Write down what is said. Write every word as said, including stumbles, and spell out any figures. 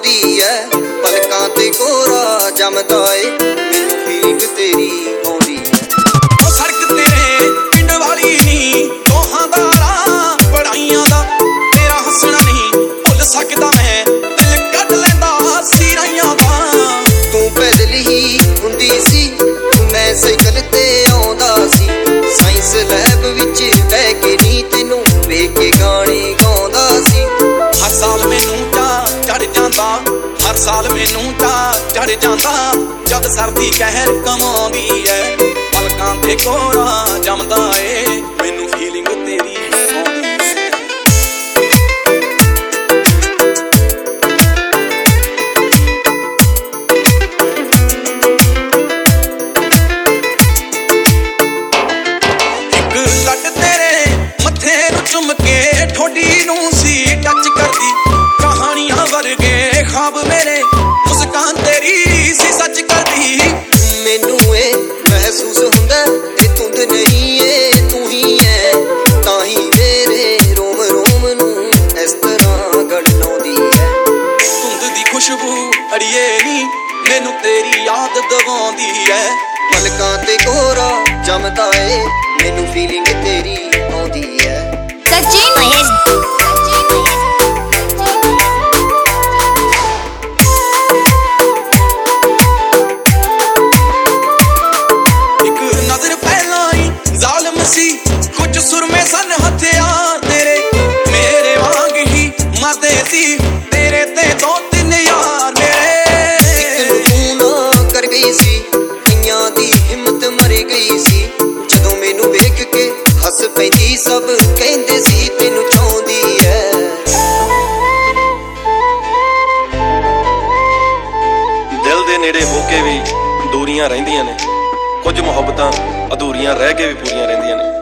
ਆਉਂਦੀ ਐ ਪਲਕਾਂ ਤੇ ਕੋਰਾ ਜੰਮਦਾ ਏ ਮੈਨੂੰ ਫੀਲਿੰਗ ਤੇਰੀ ਆਉਂਦੀ ਐ। ਸੜਕ ਤੇਰੇ ਪਿੰਡ ਵਾਲੀ ਨੀ ਦੋਹਾਂ ਦਾ ਰਾਹ ਪੜਾਈਆਂ ਦਾ ਤੇਰਾ ਹੱਸਣਾ ਨਹੀਂ ਭੁੱਲ ਸਕਦਾ ਮੈਂ ਦਿਲ ਕੱਢ ਲੈਂਦਾ ਸੀ ਰਾਈਆਂ ਦਾ। ਤੂੰ ਪੈਦਲ ਹੀ ਹੁੰਦੀ ਸੀ ਮੈਂ ਸਾਈਕਲ ਤੇ ਆਉਂਦਾ ਸੀ ਸਾਇੰਸ ਲੈਬ ਵਿੱਚ ਬਹਿ ਕੇ ਨੀ ਤੈਨੂੰ ਵੇਖ ਕੇ ਗਾਣੇ ਗਾਉਂਦਾ ਸੀ। ਹਰ ਸਾਲ ਮੈਨੂੰ ਚਾਅ ਚੜ ਜਾਂਦਾ ਹਰ ਸਾਲ ਮੈਨੂੰ ਚਾਅ ਚੜ ਜਾਂਦਾ ਜਦ ਸਰਦੀ ਕਹਿਰ ਕਮਾਉਂਦੀ ਐ ਪਲਕਾਂ ਤੇ ਕੋਰਾ ਜੰਮਦਾ ਏ ਮੈਨੂੰ ਫੀਲਿੰਗ ਤੇਰੀ ਆਉਂਦੀ ਐ। ਇੱਕ ਲੱਟ ਤੇਰੇ ਮੱਥੇ ਨੂੰ ਚੁੰਮ ਕੇ ਠੋਡੀ ਨੂੰ ਸੀ ਟੱਚ ਕਰਦੀ ਕਹਾਣੀਆਂ ਵਰਗੇ ਖਾਬ ਮੇਰੇ ਮੁਸਕਾਨ ਤੇਰੀ ਸੀ ਸੱਚ ਕਰਦੀ। ਮੈਨੂੰ ਇਹ ਮਹਿਸੂਸ ਹੁੰਦਾ ਇਹ ਧੁੰਦ ਨਹੀਂ ਏ ਤੂੰ ਹੀ ਐ ਤਾਂ ਹੀ ਮੇਰੇ ਰੋਮ ਰੋਮ ਨੂੰ ਇਸ ਤਰ੍ਹਾਂ ਗੜਲਾਉਂਦੀ ਐ। ਧੁੰਦ ਦੀ ਖੁਸ਼ਬੂ ਅੜੀਏ ਨੀ ਮੈਨੂੰ ਤੇਰੀ ਯਾਦ ਦਵਾਉਂਦੀ ਐ। ਪਲਕਾਂ ਤੇ ਕੋਰਾ ਜੰਮਦਾ ਏ ਮੈਨੂੰ ਫੀਲਿੰਗ ਤੇਰੀ ਆਉਂਦੀ ਐ। सचिन महेश ਇੱਕ ਨਜ਼ਰ ਪਹਿਲਾਂ ਹੀ ਜ਼ਾਲਮ ਸੀ ਕੁਝ ਸੁਰਮੇ ਸਨ ਹਥਿਆਰ ਤੇਰੇ ਮੇਰੇ ਵਾਂਗ ਹੀ ਮਰਦੇ ਸੀ ਤੇਰੇ ਤੇ ਦੋ ਤਿੰਨ ਯਾਰ ਮੇਰੇ। ਤੂੰ ਨਾ ਕਰ ਗਈ ਸੀ ਕਈਆਂ ਦੀ ਹਿੰਮਤ ਮਰ ਗਈ ਸੀ ਜਦੋਂ ਮੈਨੂੰ ਵੇਖ ਕੇ ਹੱਸ ਪੈਂਦੀ ਸਭ ਕਹਿੰਦੇ ਸੀ ਤੈਨੂੰ ਚਾਹੁੰਦੀ ਐ। ਦਿਲ ਦੇ ਨੇੜੇ ਹੋ ਕੇ ਵੀ ਦੂਰੀਆਂ ਰਹਿੰਦੀਆਂ ਨੇ ਕੁਝ ਮੁਹੱਬਤਾਂ ਅਧੂਰੀਆਂ ਰਹਿ ਕੇ ਵੀ ਪੂਰੀਆਂ ਰਹਿੰਦੀਆਂ ਨੇ।